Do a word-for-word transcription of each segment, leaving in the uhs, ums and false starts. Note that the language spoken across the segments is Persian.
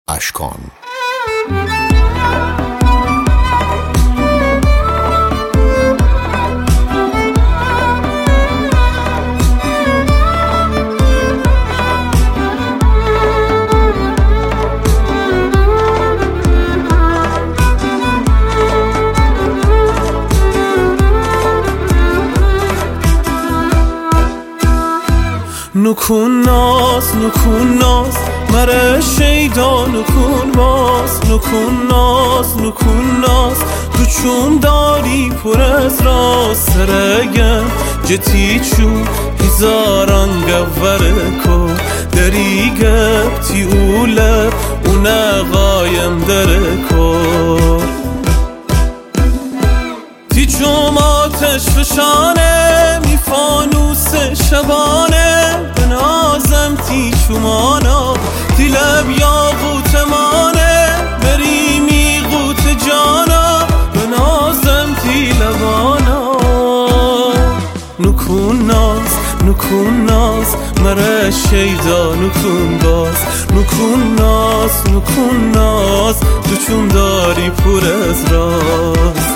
اشکان. نکن ناز نکن ناز مره شیدا نکن باز نکن ناز نکن ناز تو چون داری پر از راز سرگم جتی چون هزاران گوره کو دری گبتی اولب اونه قایم دره کن تی چوم آتش فشانه می فانوس شبانه بنازم تی چومانا تی لب یا قوت مانه بری می قوت جانا بنازم تی لبانا نکن ناز نکن ناز مره شیدا نکن باز نکن ناز نکن ناز تو چون داری پر از راز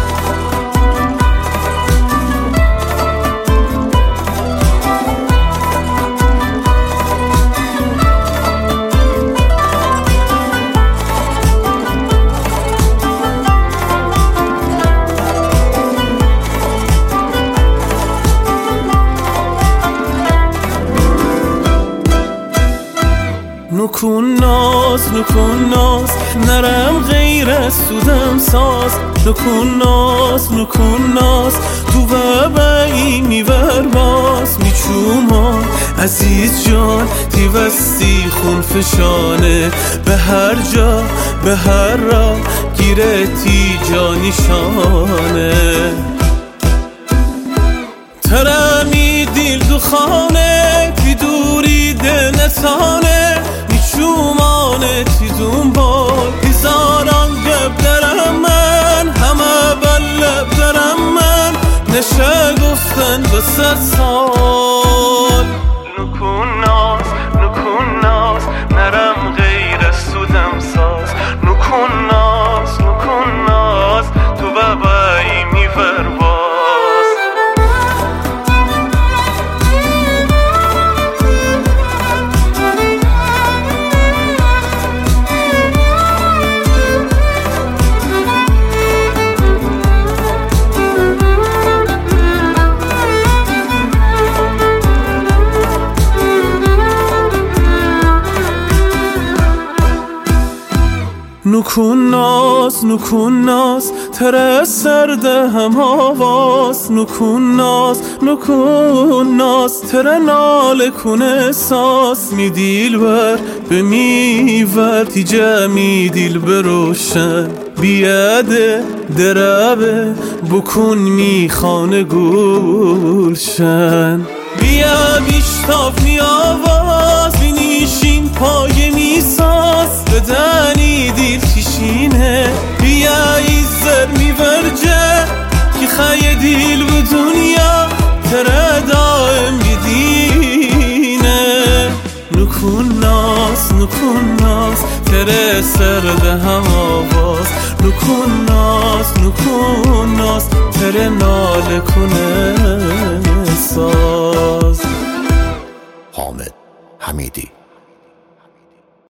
نکن ناز نکن ناز نرم غیر از سودم ساز نکن ناز نکن ناز تو وبایی میبر باز میچوما عزیز جان تی وستی خون فشانه به هر جا به هر را گیره تی جا نشانه ترمی دیل دو خانه تی دوری ده نتانه چومانه تی دنبال هزاران گب درم من همه بلب درم من نشه گفتن به صد سال نکن ناز نکن ناز نرم غیر سودم ساز نکن ناز نکن ناز تو ببایی میور باز نکن ناز نکن ناز تره سرده هم آواز نکن ناز نکن ناز تره ناله کنه ساز می دیل بر به میور تی جمی دیل بروشن بیاده دربه بکن می خانه گلشن بیا بیشتاف می آواز بی نیشین پای می ساز بدنی دیل کشینه بیا ایزر می ورجه که خیه دیل به دنیا تره دائم بیدینه نکن ناز نکن ناز تره سرده هم آواز نکن ناز نکن ناز تره ناله کنه ساز. حامد حمیدی.